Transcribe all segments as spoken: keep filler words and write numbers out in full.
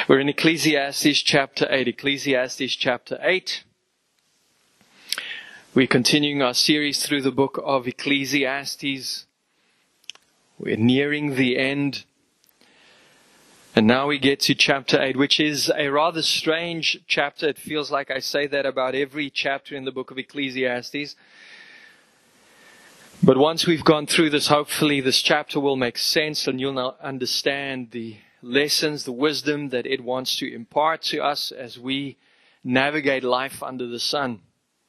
We're in Ecclesiastes chapter eight. Ecclesiastes chapter eight. We're continuing our series through the book of Ecclesiastes. We're nearing the end. And now we get to chapter eight, which is a rather strange chapter. It feels like I say that about every chapter in the book of Ecclesiastes. But once we've gone through this, hopefully this chapter will make sense and you'll now understand the lessons, the wisdom that it wants to impart to us as we navigate life under the sun.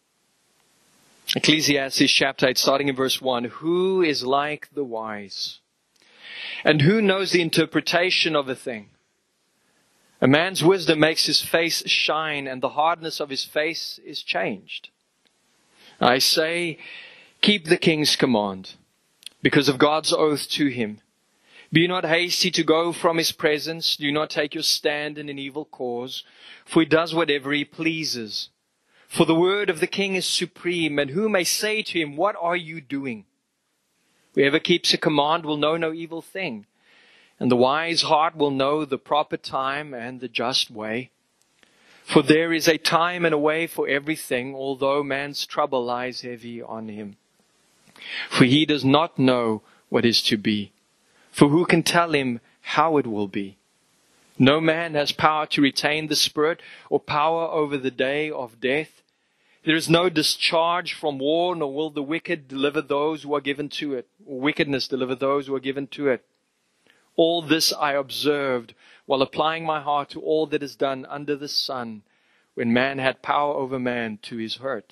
Ecclesiastes chapter eight, starting in verse one. Who is like the wise? And who knows the interpretation of a thing? A man's wisdom makes his face shine, and the hardness of his face is changed. I say, keep the king's command, because of God's oath to him. Be not hasty to go from his presence. Do not take your stand in an evil cause, for he does whatever he pleases. For the word of the king is supreme, and who may say to him, what are you doing? Whoever keeps a command will know no evil thing, and the wise heart will know the proper time and the just way. For there is a time and a way for everything, although man's trouble lies heavy on him. For he does not know what is to be. For who can tell him how it will be? No man has power to retain the spirit or power over the day of death. There is no discharge from war, nor will the wicked deliver those who are given to it, or wickedness deliver those who are given to it. All this I observed while applying my heart to all that is done under the sun, when man had power over man to his hurt.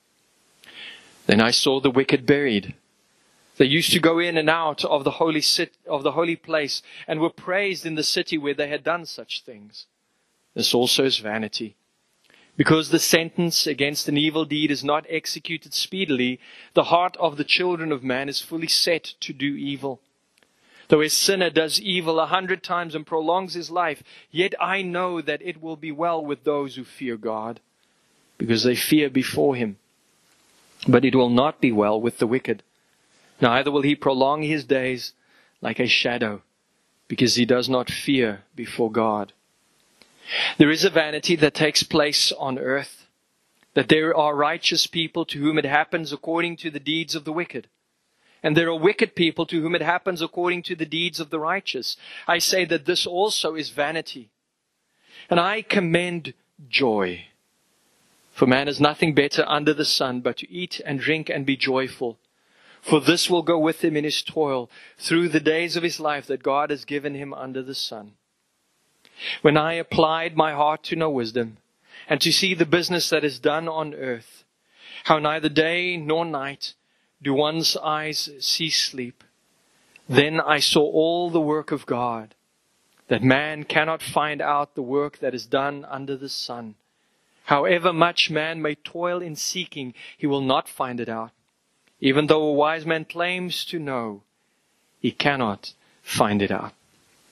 Then I saw the wicked buried. They used to go in and out of the holy cit- of the holy place, and were praised in the city where they had done such things. This also is vanity. Because the sentence against an evil deed is not executed speedily, the heart of the children of man is fully set to do evil. Though a sinner does evil a hundred times and prolongs his life, yet I know that it will be well with those who fear God, because they fear before him. But it will not be well with the wicked. Neither will he prolong his days like a shadow, because he does not fear before God. There is a vanity that takes place on earth, that there are righteous people to whom it happens according to the deeds of the wicked. And there are wicked people to whom it happens according to the deeds of the righteous. I say that this also is vanity. And I commend joy. For man has nothing better under the sun but to eat and drink and be joyful. For this will go with him in his toil through the days of his life that God has given him under the sun. When I applied my heart to know wisdom, and to see the business that is done on earth, how neither day nor night do one's eyes see sleep, then I saw all the work of God, that man cannot find out the work that is done under the sun. However much man may toil in seeking, he will not find it out. Even though a wise man claims to know, he cannot find it out.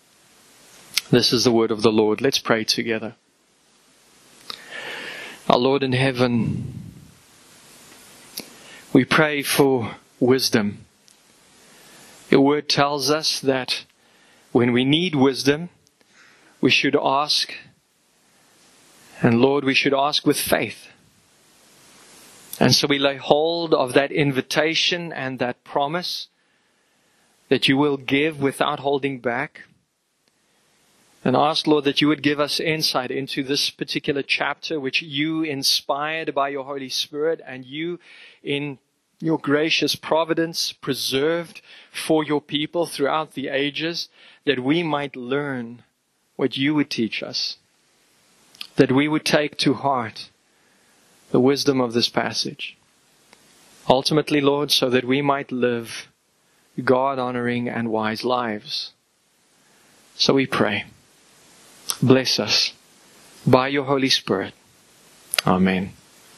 This is the word of the Lord. Let's pray together. Our Lord in heaven, we pray for wisdom. Your word tells us that when we need wisdom, we should ask. And Lord, we should ask with faith. And so we lay hold of that invitation and that promise that you will give without holding back. And ask, Lord, that you would give us insight into this particular chapter, which you inspired by your Holy Spirit and you in your gracious providence preserved for your people throughout the ages, that we might learn what you would teach us, that we would take to heart the wisdom of this passage. Ultimately, Lord, so that we might live God-honoring and wise lives. So we pray. Bless us by your Holy Spirit. Amen.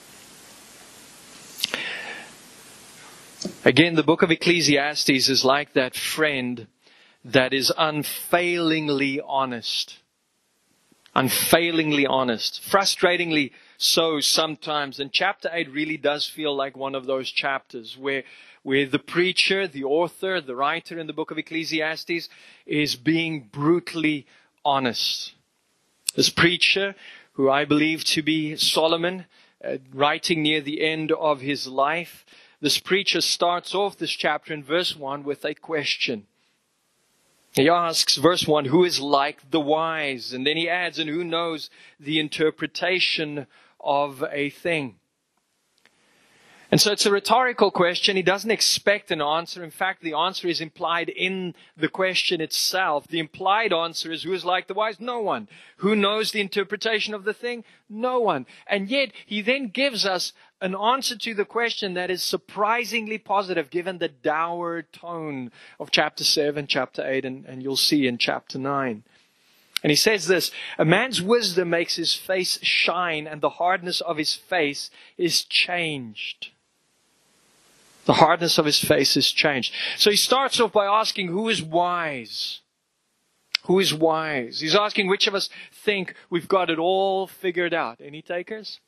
Again, the book of Ecclesiastes is like that friend that is unfailingly honest. Unfailingly honest. Frustratingly so sometimes. And chapter eight really does feel like one of those chapters where where the preacher, the author, the writer in the book of Ecclesiastes is being brutally honest. This preacher, who I believe to be Solomon, uh, writing near the end of his life, this preacher starts off this chapter in verse one with a question. He asks, verse one, who is like the wise? And then he adds, and who knows the interpretation of a thing? And so it's a rhetorical question. He doesn't expect an answer. In fact, the answer is implied in the question itself. The implied answer is, who is like the wise? No one. Who knows the interpretation of the thing? No one. And yet, he then gives us an answer to the question that is surprisingly positive, given the dour tone of chapter seven, chapter eight, and, and you'll see in chapter nine. And he says this, a man's wisdom makes his face shine, and the hardness of his face is changed. The hardness of his face is changed. So he starts off by asking, who is wise? Who is wise? He's asking which of us think we've got it all figured out. Any takers?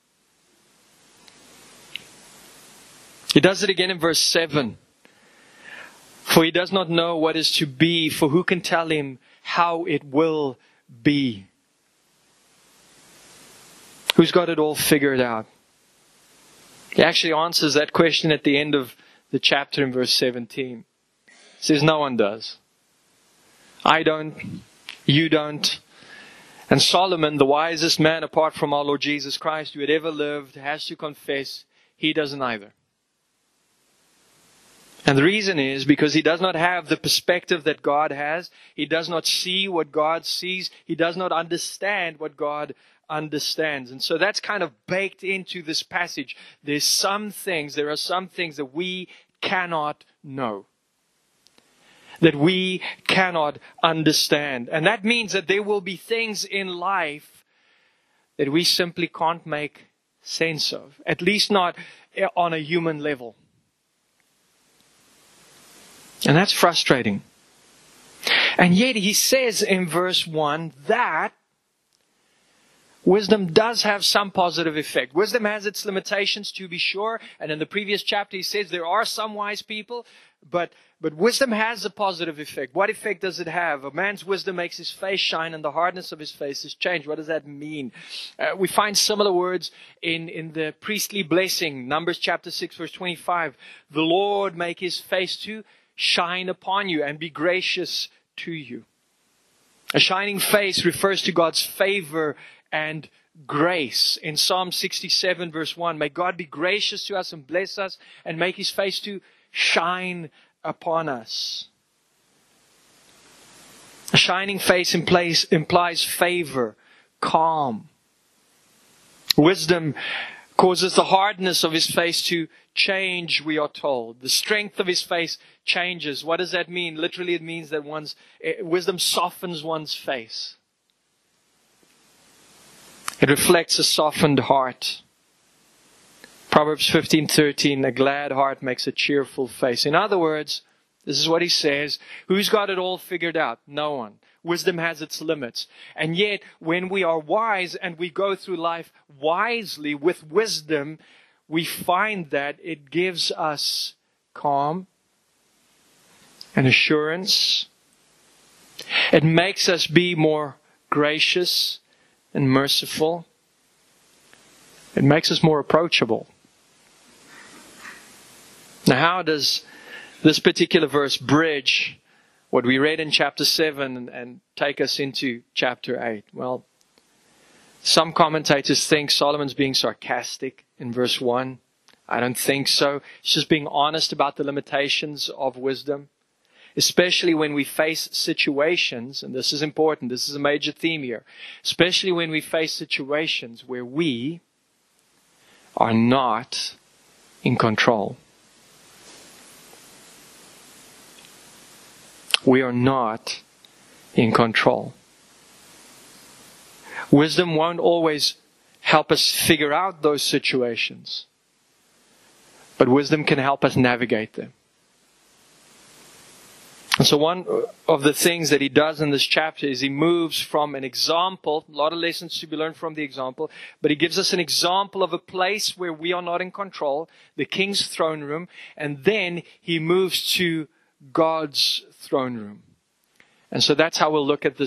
He does it again in verse seven. For he does not know what is to be, for who can tell him how it will be? Who's got it all figured out? He actually answers that question at the end of the chapter in verse seventeen. He says, no one does. I don't. You don't. And Solomon, the wisest man apart from our Lord Jesus Christ who had ever lived, has to confess he doesn't either. And the reason is because he does not have the perspective that God has. He does not see what God sees. He does not understand what God understands. And so that's kind of baked into this passage. There's some things, there are some things that we cannot know, that we cannot understand. And that means that there will be things in life that we simply can't make sense of, at least not on a human level. And that's frustrating. And yet he says in verse one that wisdom does have some positive effect. Wisdom has its limitations, to be sure. And in the previous chapter he says there are some wise people, but, but wisdom has a positive effect. What effect does it have? A man's wisdom makes his face shine and the hardness of his face is changed. What does that mean? Uh, we find similar words in, in the priestly blessing. Numbers chapter six verse twenty-five. The Lord make his face to shine upon you and be gracious to you. A shining face refers to God's favor and grace. In Psalm sixty-seven verse one, may God be gracious to us and bless us and make his face to shine upon us. A shining face implies, implies favor, calm. Wisdom causes the hardness of his face to change, we are told. The strength of his face changes. What does that mean? Literally, it means that one's wisdom softens one's face. It reflects a softened heart. Proverbs fifteen thirteen, a glad heart makes a cheerful face. In other words, this is what he says, who's got it all figured out? No one. Wisdom has its limits. And yet, when we are wise and we go through life wisely with wisdom, we find that it gives us calm and assurance. It makes us be more gracious and merciful. It makes us more approachable. Now, how does this particular verse bridge what we read in chapter seven and, and take us into chapter eight? Well, some commentators think Solomon's being sarcastic in verse one. I don't think so. He's just being honest about the limitations of wisdom, especially when we face situations, and this is important, this is a major theme here, especially when we face situations where we are not in control. We are not in control. Wisdom won't always help us figure out those situations, but wisdom can help us navigate them. And so one of the things that he does in this chapter is he moves from an example, a lot of lessons to be learned from the example, but he gives us an example of a place where we are not in control, the king's throne room, and then he moves to God's throne room. And so that's how we'll look at this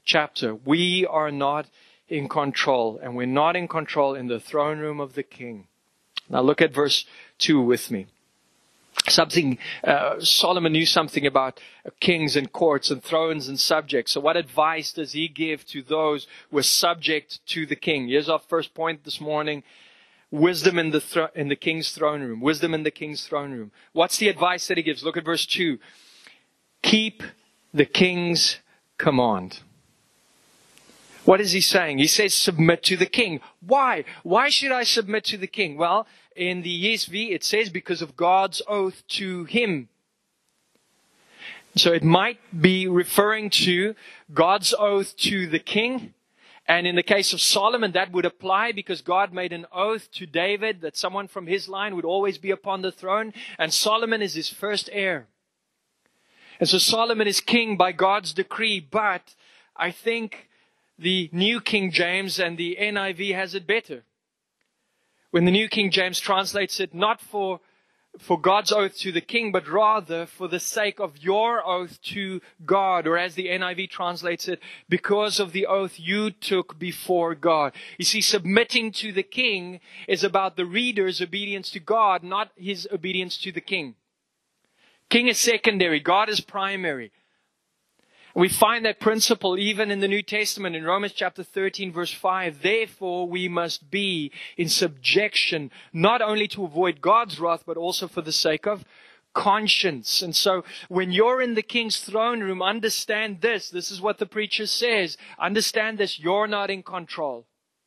chapter. We are not in control, and we're not in control in the throne room of the King. Now look at verse two with me. Something, uh, Solomon knew something about kings and courts and thrones and subjects. So what advice does he give to those who are subject to the king? Here's our first point this morning. Wisdom in the thro- in the king's throne room. Wisdom in the king's throne room. What's the advice that he gives? Look at verse two. Keep the king's command. What is he saying? He says submit to the king. Why? Why should I submit to the king? Well, in the E S V it says because of God's oath to him. So it might be referring to God's oath to the king. And in the case of Solomon, that would apply because God made an oath to David that someone from his line would always be upon the throne. And Solomon is his first heir. And so Solomon is king by God's decree. But I think the New King James and the N I V has it better. When the New King James translates it not for, for God's oath to the king, but rather for the sake of your oath to God. Or as the N I V translates it, because of the oath you took before God. You see, submitting to the king is about the reader's obedience to God, not his obedience to the king. King is secondary. God is primary. We find that principle even in the New Testament in Romans chapter thirteen verse five. Therefore we must be in subjection, not only to avoid God's wrath, but also for the sake of conscience. And so when you're in the king's throne room, understand this. This is what the preacher says. Understand this. You're not in control.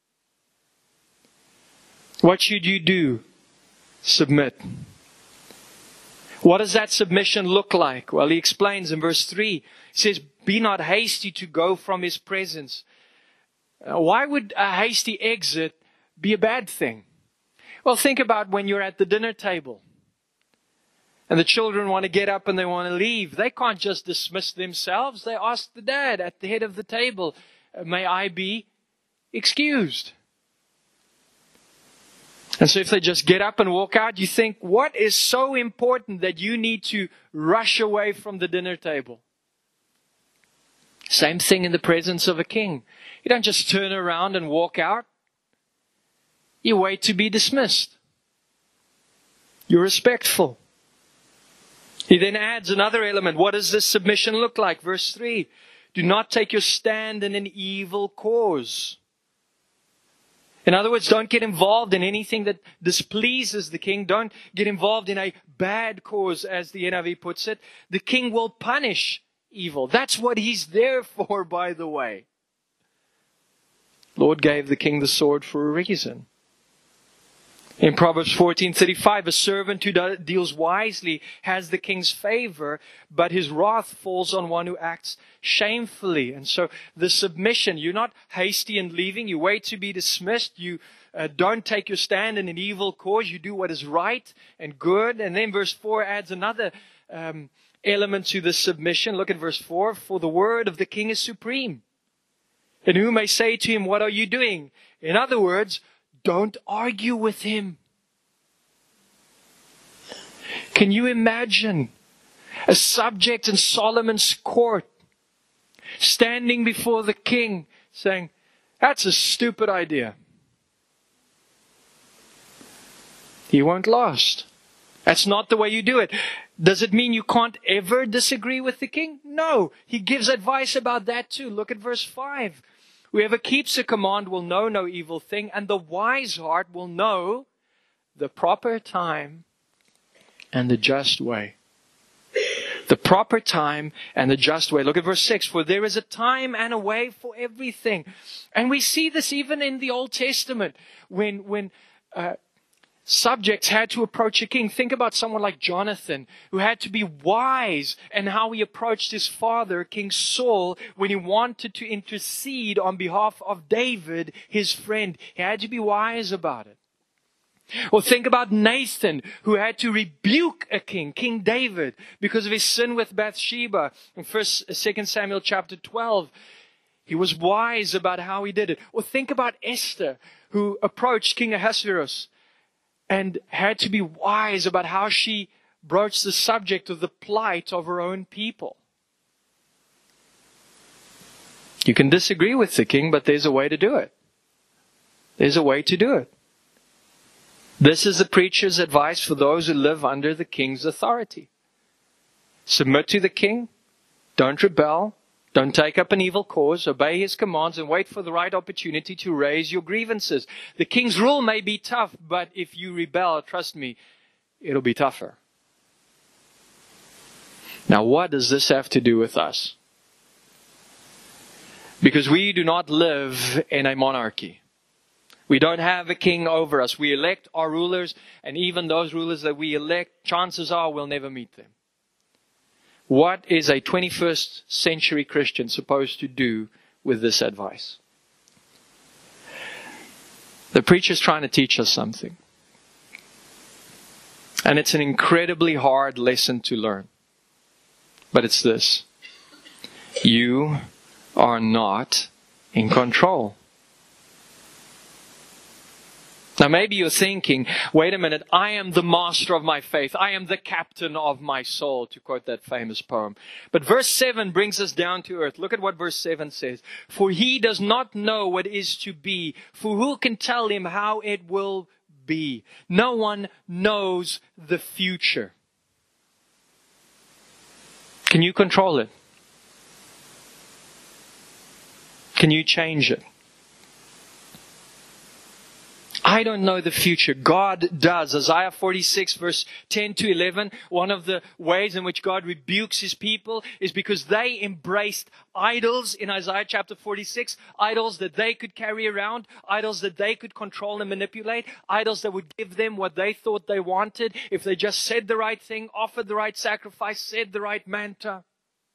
What should you do? Submit. What does that submission look like? Well, he explains in verse three. He says, be not hasty to go from his presence. Uh, why would a hasty exit be a bad thing? Well, think about when you're at the dinner table and the children want to get up and they want to leave. They can't just dismiss themselves. They ask the dad at the head of the table, may I be excused? And so if they just get up and walk out, you think, what is so important that you need to rush away from the dinner table? Same thing in the presence of a king. You don't just turn around and walk out. You wait to be dismissed. You're respectful. He then adds another element. What does this submission look like? Verse three. Do not take your stand in an evil cause. In other words, don't get involved in anything that displeases the king. Don't get involved in a bad cause, as the N I V puts it. The king will punish evil. That's what he's there for, by the way. Lord gave the king the sword for a reason. In Proverbs fourteen thirty-five, a servant who deals wisely has the king's favor, but his wrath falls on one who acts shamefully. And so the submission, you're not hasty in leaving. You wait to be dismissed. You uh, don't take your stand in an evil cause. You do what is right and good. And then verse four adds another um, element to the submission. Look at verse four. For the word of the king is supreme. And who may say to him, what are you doing? In other words, don't argue with him. Can you imagine a subject in Solomon's court standing before the king saying, that's a stupid idea. He won't last. That's not the way you do it. Does it mean you can't ever disagree with the king? No. He gives advice about that too. Look at verse five. Whoever keeps a command will know no evil thing, and the wise heart will know the proper time and the just way. The proper time and the just way. Look at verse six. For there is a time and a way for everything. And we see this even in the Old Testament. When, when uh, subjects had to approach a king. Think about someone like Jonathan, who had to be wise in how he approached his father, King Saul, when he wanted to intercede on behalf of David, his friend. He had to be wise about it. Or think about Nathan, who had to rebuke a king, King David, because of his sin with Bathsheba. In First, Second Samuel chapter twelve, he was wise about how he did it. Or think about Esther, who approached King Ahasuerus and had to be wise about how she broached the subject of the plight of her own people. You can disagree with the king, but there's a way to do it. There's a way to do it. This is the preacher's advice for those who live under the king's authority. Submit to the king. Don't rebel. Don't take up an evil cause. Obey his commands and wait for the right opportunity to raise your grievances. The king's rule may be tough, but if you rebel, trust me, it'll be tougher. Now, what does this have to do with us? Because we do not live in a monarchy. We don't have a king over us. We elect our rulers, and even those rulers that we elect, chances are we'll never meet them. What is a twenty-first century Christian supposed to do with this advice? The preacher's trying to teach us something. And it's an incredibly hard lesson to learn. But it's this. You are not in control. Now maybe you're thinking, wait a minute, I am the master of my faith. I am the captain of my soul, to quote that famous poem. But verse seven brings us down to earth. Look at what verse seven says. For he does not know what is to be. For who can tell him how it will be? No one knows the future. Can you control it? Can you change it? I don't know the future. God does. Isaiah forty-six verse ten to eleven, one of the ways in which God rebukes His people is because they embraced idols in Isaiah chapter forty-six. Idols that they could carry around. Idols that they could control and manipulate. Idols that would give them what they thought they wanted if they just said the right thing, offered the right sacrifice, said the right mantra.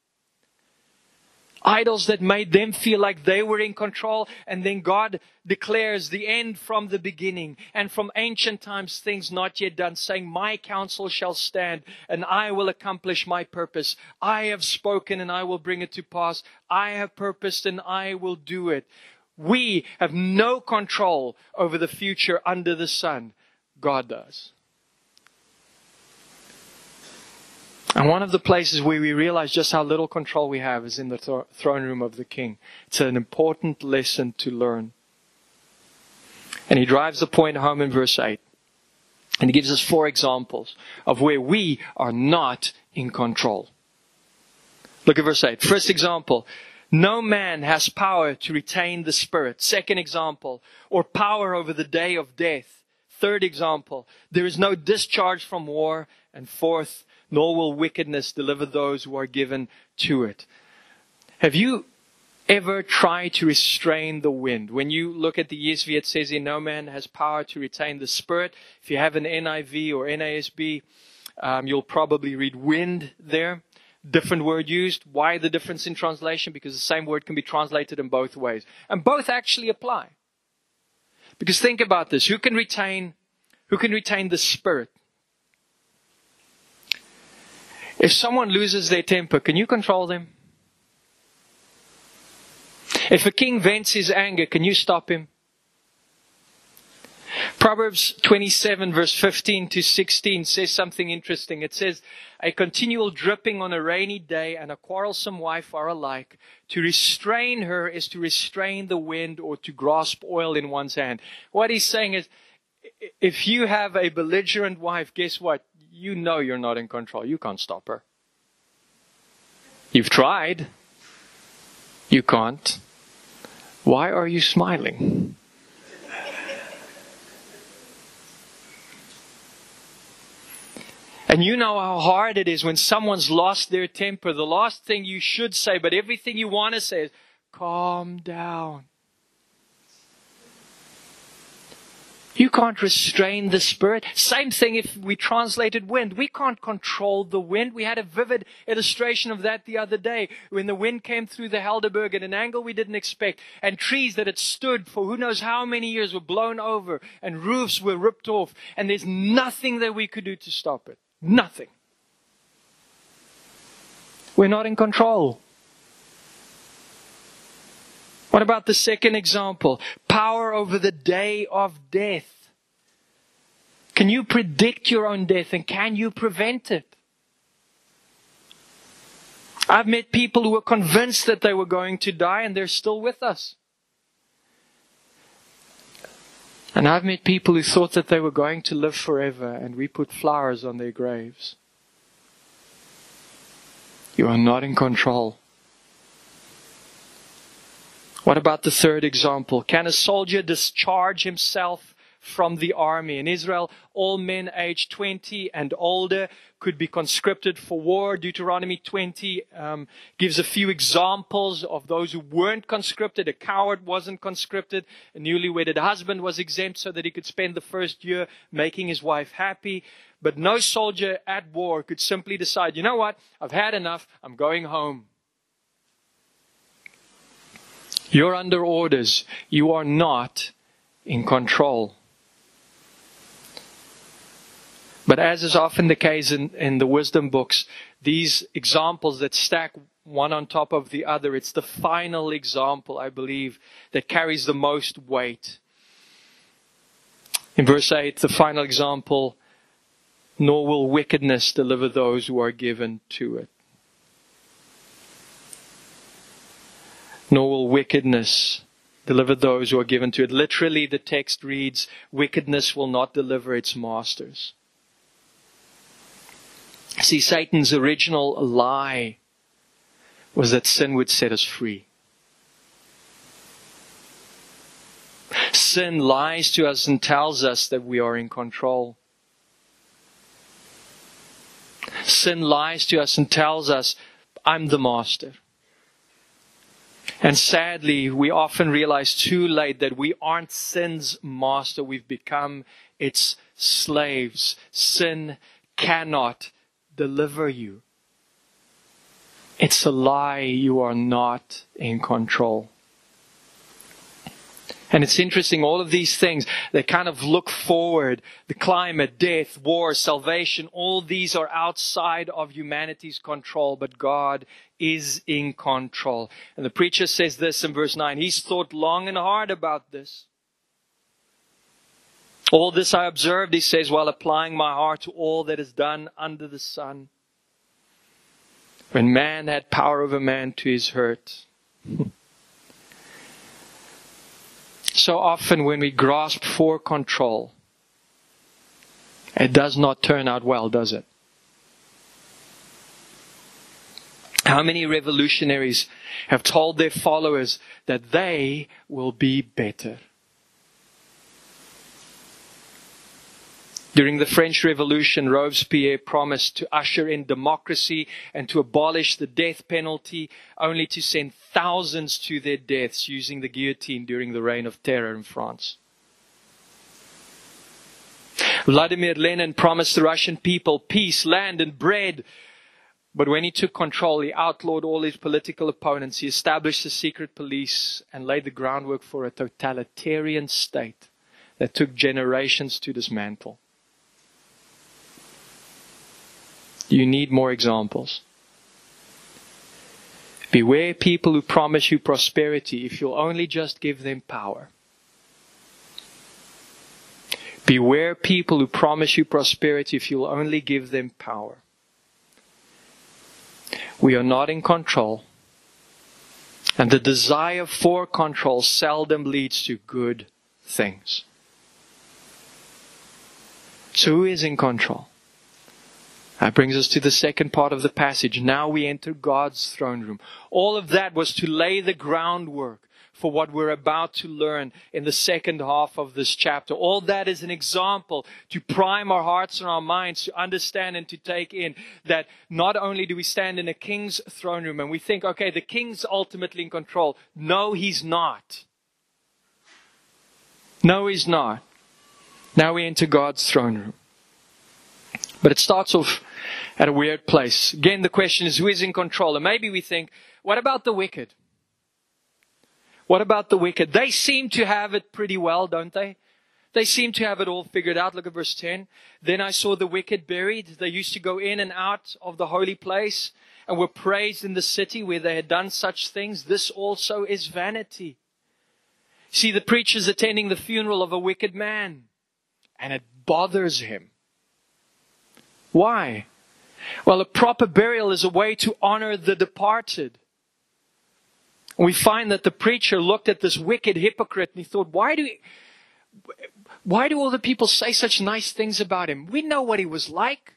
Idols that made them feel like they were in control. And then God declares the end from the beginning. And from ancient times, things not yet done, saying, my counsel shall stand and I will accomplish my purpose. I have spoken and I will bring it to pass. I have purposed and I will do it. We have no control over the future under the sun. God does. And one of the places where we realize just how little control we have is in the th- throne room of the King. It's an important lesson to learn. And he drives the point home in verse eight. And he gives us four examples of where we are not in control. Look at verse eight. First example, no man has power to retain the Spirit. Second example, or power over the day of death. Third example, there is no discharge from war. And fourth, nor will wickedness deliver those who are given to it. Have you ever tried to restrain the wind? When you look at the E S V, it says here, no man has power to retain the Spirit. If you have an N I V or N A S B, um, you'll probably read wind there. Different word used. Why the difference in translation? Because the same word can be translated in both ways. And both actually apply. Because think about this. Who can retain, who can retain the Spirit? If someone loses their temper, can you control them? If a king vents his anger, can you stop him? Proverbs twenty-seven verse fifteen to sixteen says something interesting. It says, a continual dripping on a rainy day and a quarrelsome wife are alike. To restrain her is to restrain the wind or to grasp oil in one's hand. What he's saying is, if you have a belligerent wife, guess what? You know you're not in control. You can't stop her. You've tried. You can't. Why are you smiling? And you know how hard it is when someone's lost their temper. The last thing you should say, but everything you want to say is, calm down. You can't restrain the Spirit. Same thing if we translated wind. We can't control the wind. We had a vivid illustration of that the other day when the wind came through the Helderberg at an angle we didn't expect. And trees that had stood for who knows how many years were blown over and roofs were ripped off. And there's nothing that we could do to stop it. Nothing. We're not in control. What about the second example? Power over the day of death. Can you predict your own death and can you prevent it? I've met people who were convinced that they were going to die and they're still with us. And I've met people who thought that they were going to live forever and we put flowers on their graves. You are not in control. What about the third example? Can a soldier discharge himself from the army? In Israel, all men aged twenty and older could be conscripted for war. Deuteronomy twenty um, gives a few examples of those who weren't conscripted. A coward wasn't conscripted. A newly wedded husband was exempt so that he could spend the first year making his wife happy. But no soldier at war could simply decide, you know what, I've had enough, I'm going home. You're under orders. You are not in control. But as is often the case in, in the wisdom books, these examples that stack one on top of the other, it's the final example, I believe, that carries the most weight. In verse eight, the final example, nor will wickedness deliver those who are given to it. Nor will wickedness deliver those who are given to it. Literally, the text reads, wickedness will not deliver its masters. See, Satan's original lie was that sin would set us free. Sin lies to us and tells us that we are in control. Sin lies to us and tells us, I'm the master. And sadly, we often realize too late that we aren't sin's master. We've become its slaves. Sin cannot deliver you. It's a lie. You are not in control. And it's interesting, all of these things, they kind of look forward. The climate, death, war, salvation, all these are outside of humanity's control, but God is in control. And the preacher says this in verse nine, He's thought long and hard about this. All this I observed, he says, while applying my heart to all that is done under the sun. When man had power over man to his hurt. So often when we grasp for control, it does not turn out well, does it? How many revolutionaries have told their followers that they will be better? During the French Revolution, Robespierre promised to usher in democracy and to abolish the death penalty, only to send thousands to their deaths using the guillotine during the Reign of Terror in France. Vladimir Lenin promised the Russian people peace, land and bread. But when he took control, he outlawed all his political opponents. He established a secret police and laid the groundwork for a totalitarian state that took generations to dismantle. You need more examples. Beware people who promise you prosperity if you'll only just give them power. Beware people who promise you prosperity if you'll only give them power. We are not in control. And the desire for control seldom leads to good things. So who is in control? That brings us to the second part of the passage. Now we enter God's throne room. All of that was to lay the groundwork for what we're about to learn in the second half of this chapter. All that is an example to prime our hearts and our minds to understand and to take in that not only do we stand in a king's throne room and we think, okay, the king's ultimately in control. No, he's not. No, he's not. Now we enter God's throne room. But it starts off at a weird place. Again, the question is, who is in control? And maybe we think, what about the wicked? What about the wicked? They seem to have it pretty well, don't they? They seem to have it all figured out. Look at verse ten. Then I saw the wicked buried. They used to go in and out of the holy place and were praised in the city where they had done such things. This also is vanity. See, the preacher's attending the funeral of a wicked man, and it bothers him. Why? Well, a proper burial is a way to honor the departed. We find that the preacher looked at this wicked hypocrite and he thought, why do he, why do all the people say such nice things about him? We know what he was like.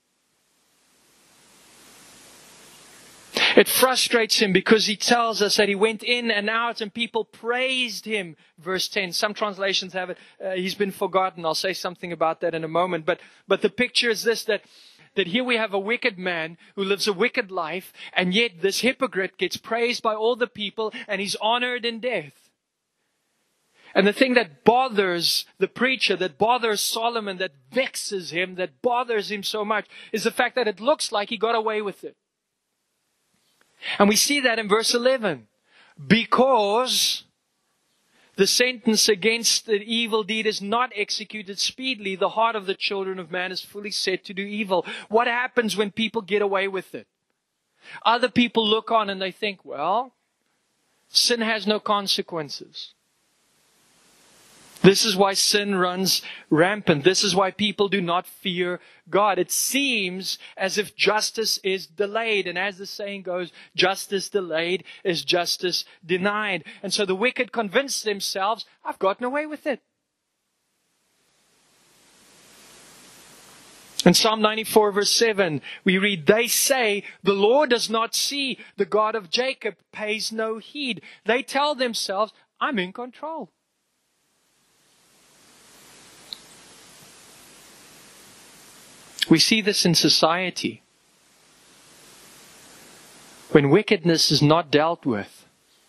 It frustrates him because he tells us that he went in and out and people praised him. Verse ten. Some translations have it, uh, he's been forgotten. I'll say something about that in a moment. But, but the picture is this, that, that here we have a wicked man who lives a wicked life, and yet this hypocrite gets praised by all the people and he's honored in death. And the thing that bothers the preacher, that bothers Solomon, that vexes him, that bothers him so much, is the fact that it looks like he got away with it. And we see that in verse eleven. Because the sentence against the evil deed is not executed speedily, the heart of the children of man is fully set to do evil. What happens when people get away with it? Other people look on and they think, well, sin has no consequences. This is why sin runs rampant. This is why people do not fear God. It seems as if justice is delayed. And as the saying goes, justice delayed is justice denied. And so the wicked convince themselves, I've gotten away with it. In Psalm ninety-four verse seven, we read, they say, the Lord does not see, the God of Jacob pays no heed. They tell themselves, I'm in control. We see this in society. When wickedness is not dealt with,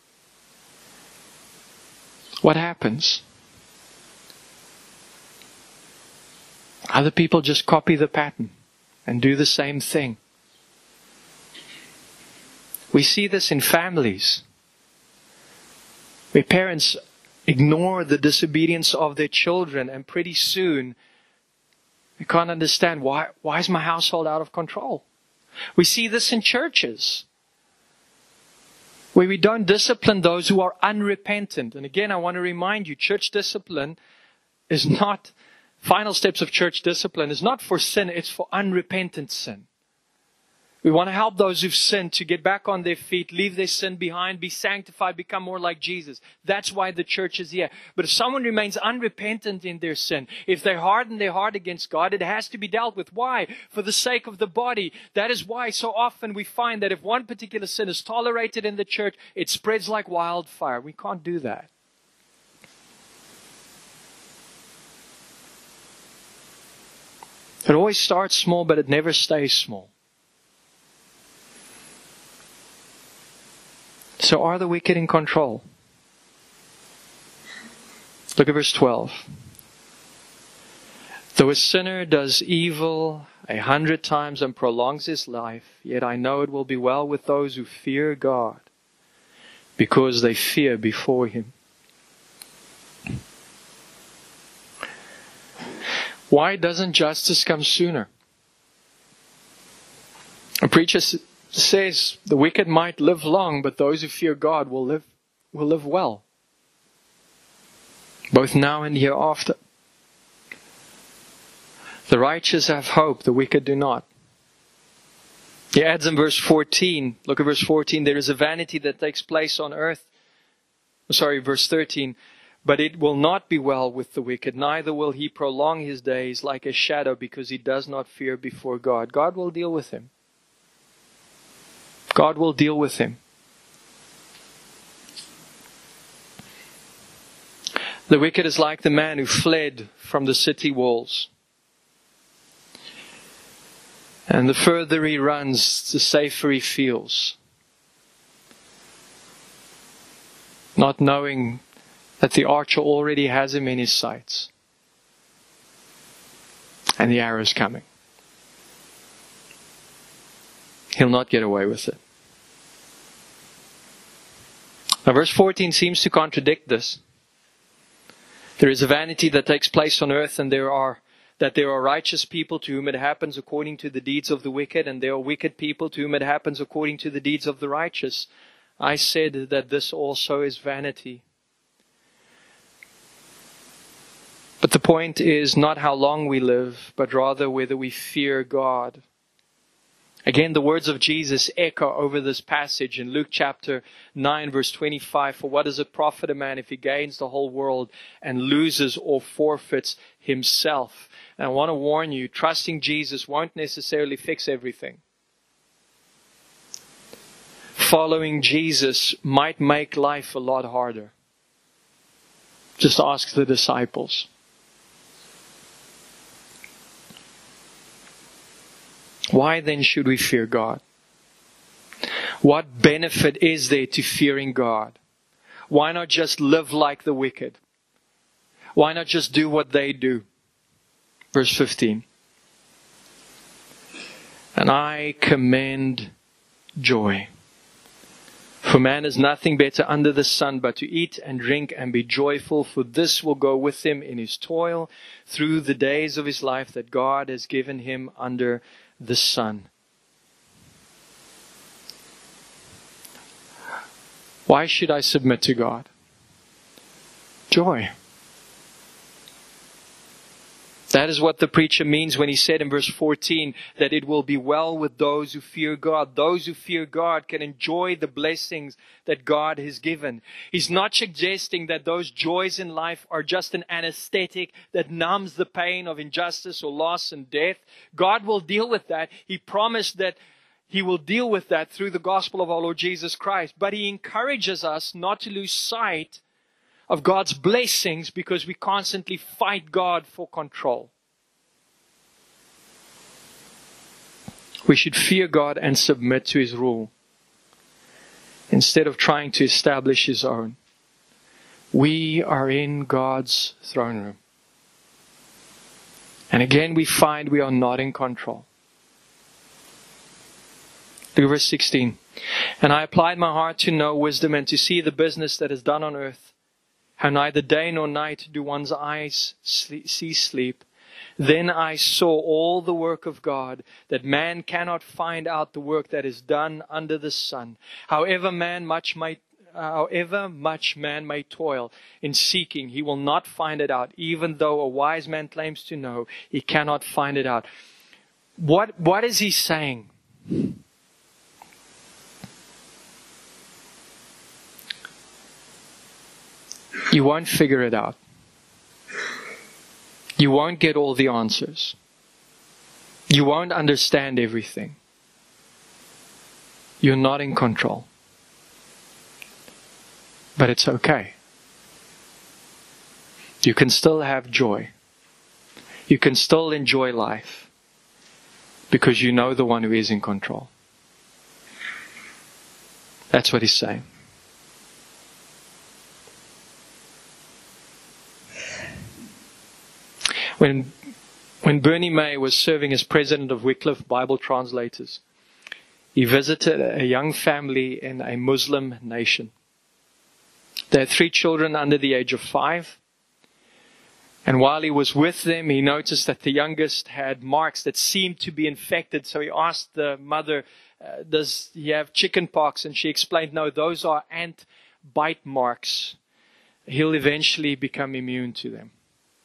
what happens? Other people just copy the pattern and do the same thing. We see this in families, where parents ignore the disobedience of their children, and pretty soon we can't understand why, why is my household out of control? We see this in churches, where we don't discipline those who are unrepentant. And again, I want to remind you, church discipline is not, final steps of church discipline is not for sin, it's for unrepentant sin. We want to help those who've sinned to get back on their feet, leave their sin behind, be sanctified, become more like Jesus. That's why the church is here. But if someone remains unrepentant in their sin, if they harden their heart against God, it has to be dealt with. Why? For the sake of the body. That is why so often we find that if one particular sin is tolerated in the church, it spreads like wildfire. We can't do that. It always starts small, but it never stays small. So are the wicked in control? Look at verse twelve. Though a sinner does evil a hundred times and prolongs his life, yet I know it will be well with those who fear God, because they fear before Him. Why doesn't justice come sooner? A preacher says the wicked might live long, but those who fear God will live will live well, both now and hereafter. The righteous have hope, the wicked do not. He adds in verse fourteen, look at verse fourteen, there is a vanity that takes place on earth. Sorry, verse thirteen. But it will not be well with the wicked, neither will he prolong his days like a shadow, because he does not fear before God. God will deal with him. God will deal with him. The wicked is like the man who fled from the city walls. And the further he runs, the safer he feels. Not knowing that the archer already has him in his sights. And the arrow is coming. He'll not get away with it. Now verse fourteen seems to contradict this. There is a vanity that takes place on earth, and there are that there are righteous people to whom it happens according to the deeds of the wicked, and there are wicked people to whom it happens according to the deeds of the righteous. I said that this also is vanity. But the point is not how long we live, but rather whether we fear God. Again, the words of Jesus echo over this passage in Luke chapter nine, verse twenty-five. For what does it profit a man if he gains the whole world and loses or forfeits himself? And I want to warn you, trusting Jesus won't necessarily fix everything. Following Jesus might make life a lot harder. Just ask the disciples. Why then should we fear God? What benefit is there to fearing God? Why not just live like the wicked? Why not just do what they do? Verse fifteen. And I commend joy. For man is nothing better under the sun but to eat and drink and be joyful, for this will go with him in his toil through the days of his life that God has given him under the sun. Why should I submit to God? Joy. That is what the preacher means when he said in verse fourteen that it will be well with those who fear God. Those who fear God can enjoy the blessings that God has given. He's not suggesting that those joys in life are just an anesthetic that numbs the pain of injustice or loss and death. God will deal with that. He promised that He will deal with that through the gospel of our Lord Jesus Christ. But He encourages us not to lose sight of God's blessings because we constantly fight God for control. We should fear God and submit to His rule instead of trying to establish His own. We are in God's throne room. And again we find we are not in control. Look at verse sixteen. And I applied my heart to know wisdom and to see the business that is done on earth. How neither day nor night do one's eyes see sleep. Then I saw all the work of God, that man cannot find out the work that is done under the sun. However man much might, however much man may toil in seeking, he will not find it out. Even though a wise man claims to know, he cannot find it out. What, what is he saying? You won't figure it out. You won't get all the answers. You won't understand everything. You're not in control. But it's okay. You can still have joy. You can still enjoy life because you know the one who is in control. That's what he's saying. When, when Bernie May was serving as president of Wycliffe Bible Translators, he visited a young family in a Muslim nation. They had three children under the age of five. And while he was with them, he noticed that the youngest had marks that seemed to be infected. So he asked the mother, uh, does he have chicken pox? And she explained, no, those are ant bite marks. He'll eventually become immune to them.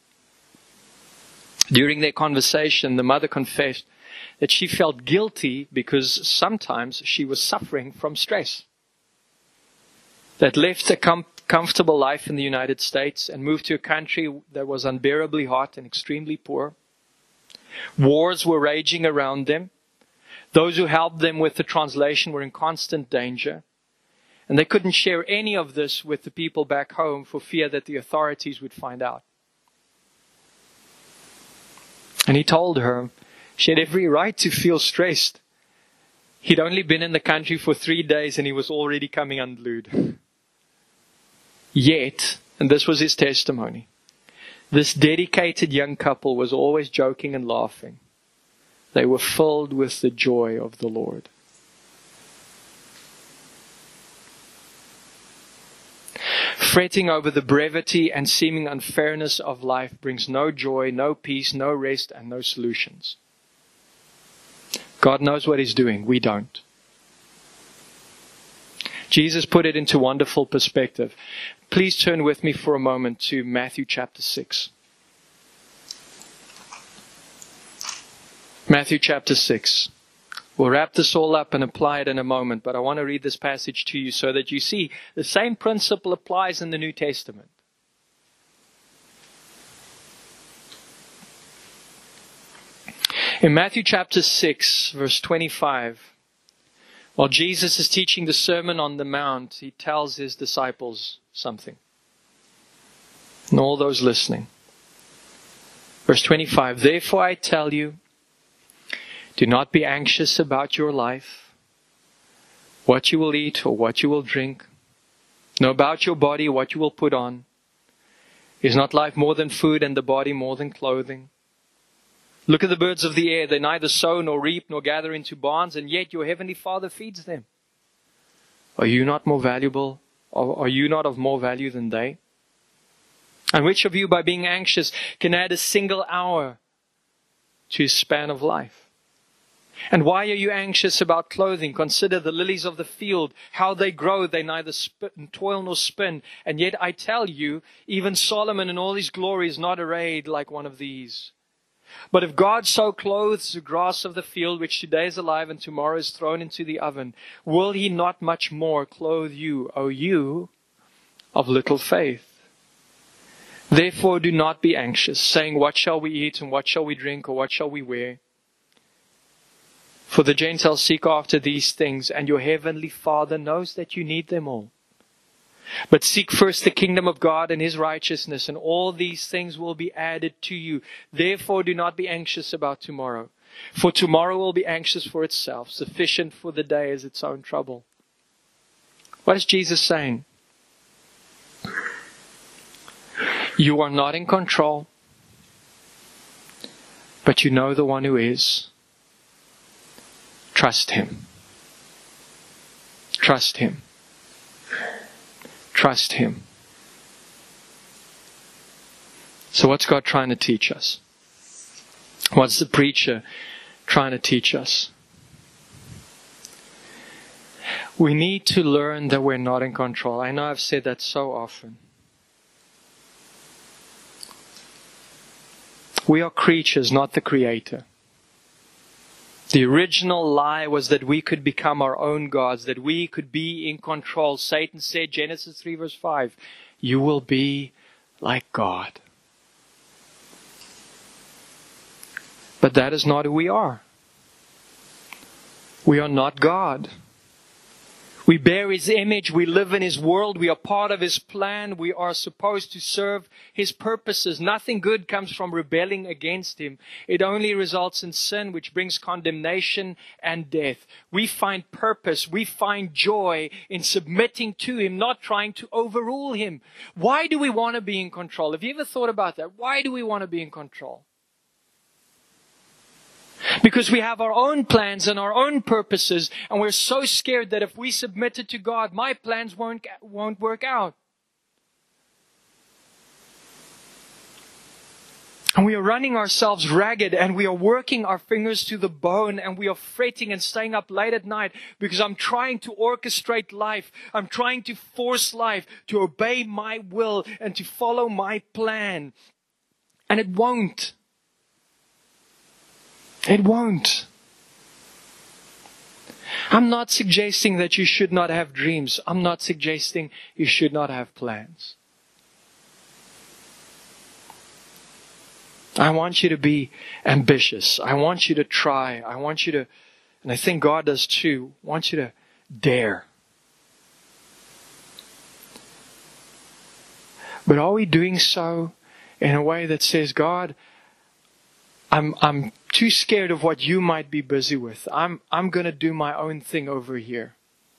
During their conversation, the mother confessed that she felt guilty because sometimes she was suffering from stress. That left a com- comfortable life in the United States and moved to a country that was unbearably hot and extremely poor. Wars were raging around them. Those who helped them with the translation were in constant danger. And they couldn't share any of this with the people back home for fear that the authorities would find out. And he told her she had every right to feel stressed. He'd only been in the country for three days and he was already coming unglued. Yet, and this was his testimony, this dedicated young couple was always joking and laughing. They were filled with the joy of the Lord. Fretting over the brevity and seeming unfairness of life brings no joy, no peace, no rest, and no solutions. God knows what He's doing. We don't. Jesus put it into wonderful perspective. Please turn with me for a moment to Matthew chapter six. Matthew chapter six. We'll wrap this all up and apply it in a moment, but I want to read this passage to you so that you see the same principle applies in the New Testament. In Matthew chapter six, verse twenty-five, while Jesus is teaching the Sermon on the Mount, he tells his disciples something. And all those listening. Verse twenty-five, therefore I tell you, do not be anxious about your life, what you will eat or what you will drink, nor about your body what you will put on. Is not life more than food and the body more than clothing? Look at the birds of the air. They neither sow nor reap nor gather into barns, and yet your heavenly Father feeds them. Are you not more valuable? Or are you not of more value than they? And which of you, by being anxious, can add a single hour to his span of life? And why are you anxious about clothing? Consider the lilies of the field, how they grow. They neither spin, toil nor spin. And yet I tell you, even Solomon in all his glory is not arrayed like one of these. But if God so clothes the grass of the field, which today is alive and tomorrow is thrown into the oven, will he not much more clothe you, O you of little faith? Therefore do not be anxious, saying, what shall we eat, and what shall we drink, or what shall we wear? For the Gentiles seek after these things, and your heavenly Father knows that you need them all. But seek first the kingdom of God and his righteousness, and all these things will be added to you. Therefore do not be anxious about tomorrow, for tomorrow will be anxious for itself. Sufficient for the day is its own trouble. What is Jesus saying? You are not in control, but you know the one who is. Trust him. Trust him. Trust him. So what's God trying to teach us? What's the preacher trying to teach us? We need to learn that we're not in control. I know I've said that so often. We are creatures, not the Creator. The original lie was that we could become our own gods, that we could be in control. Satan said, Genesis three verse five, you will be like God. But that is not who we are. We are not God. We bear his image. We live in his world. We are part of his plan. We are supposed to serve his purposes. Nothing good comes from rebelling against him. It only results in sin, which brings condemnation and death. We find purpose. We find joy in submitting to him, not trying to overrule him. Why do we want to be in control? Have you ever thought about that? Why do we want to be in control? Because we have our own plans and our own purposes, and we're so scared that if we submit it to God, my plans won't, won't work out. And we are running ourselves ragged, and we are working our fingers to the bone, and we are fretting and staying up late at night because I'm trying to orchestrate life. I'm trying to force life to obey my will and to follow my plan. And it won't. It won't. I'm not suggesting that you should not have dreams. I'm not suggesting you should not have plans. I want you to be ambitious. I want you to try. I want you to, and I think God does too, I want you to dare. But are we doing so in a way that says, God, I'm I'm too scared of what you might be busy with. I'm I'm going to do my own thing over here.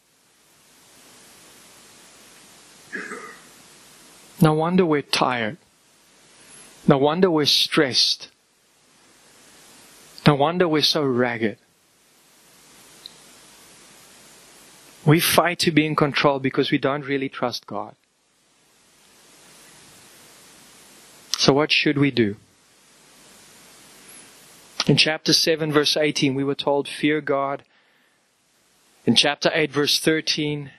No wonder we're tired. No wonder we're stressed. No wonder we're so ragged. We fight to be in control because we don't really trust God. So what should we do? In chapter seven, verse eighteen, we were told, fear God. In chapter eight, verse thirteen,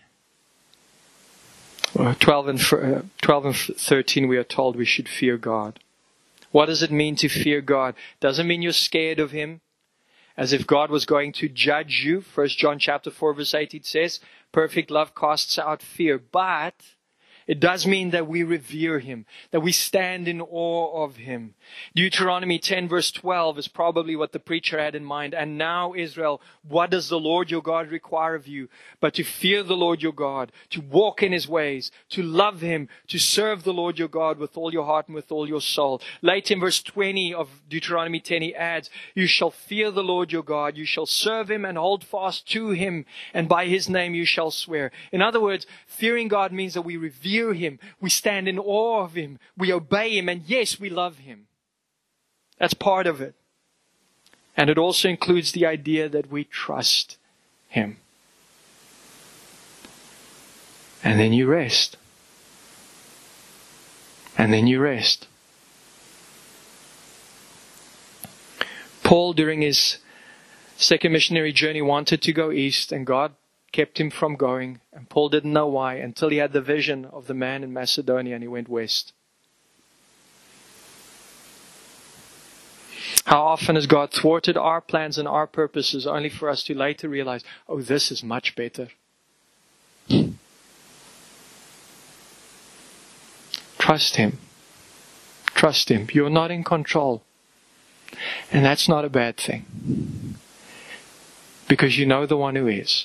twelve and, twelve and thirteen, we are told we should fear God. What does it mean to fear God? Doesn't mean you're scared of him. as if God was going to judge you. First John chapter four verse eighteen says, perfect love casts out fear. But it does mean that we revere Him, that we stand in awe of Him. Deuteronomy ten verse twelve is probably what the preacher had in mind. And now, Israel, what does the Lord your God require of you? But to fear the Lord your God, to walk in His ways, to love Him, to serve the Lord your God with all your heart and with all your soul. Later in verse twenty of Deuteronomy ten, he adds, you shall fear the Lord your God, you shall serve Him and hold fast to Him, and by His name you shall swear. In other words, fearing God means that we revere Him, we stand in awe of Him, we obey Him, and yes, we love Him. That's part of it. And it also includes the idea that we trust Him. And then you rest. And then you rest. Paul, during his second missionary journey, wanted to go east, and God kept him from going. And Paul didn't know why until he had the vision of the man in Macedonia and he went west. How often has God thwarted our plans and our purposes only for us to later realize, oh, this is much better. Trust Him. Trust Him. You're not in control. And that's not a bad thing. Because you know the one who is.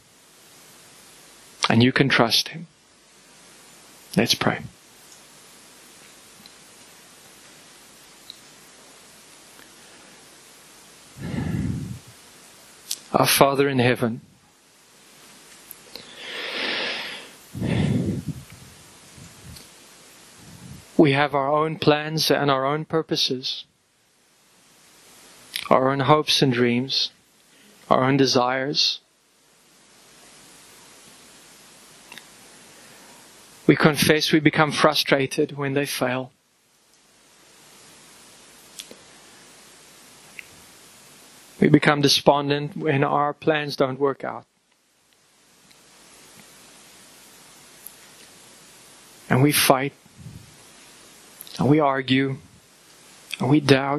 And you can trust Him. Let's pray. Our Father in heaven, we have our own plans and our own purposes, our own hopes and dreams, our own desires. We confess we become frustrated when they fail. We become despondent when our plans don't work out. And we fight. And we argue. And we doubt.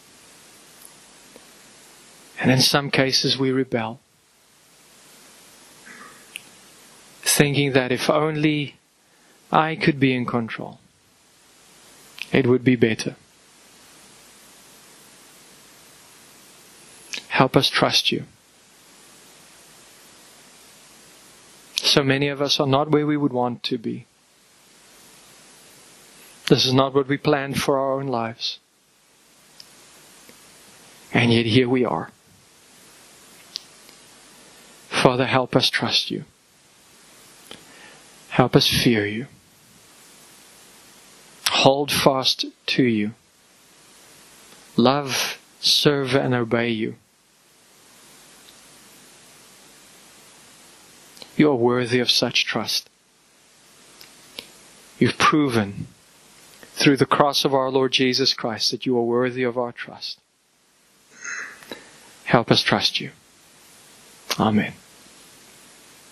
And in some cases we rebel. Thinking that if only I could be in control, it would be better. Help us trust You. So many of us are not where we would want to be. This is not what we planned for our own lives. And yet here we are. Father, help us trust You. Help us fear You. Hold fast to You. Love, serve, and obey You. You are worthy of such trust. You've proven through the cross of our Lord Jesus Christ that You are worthy of our trust. Help us trust You. Amen.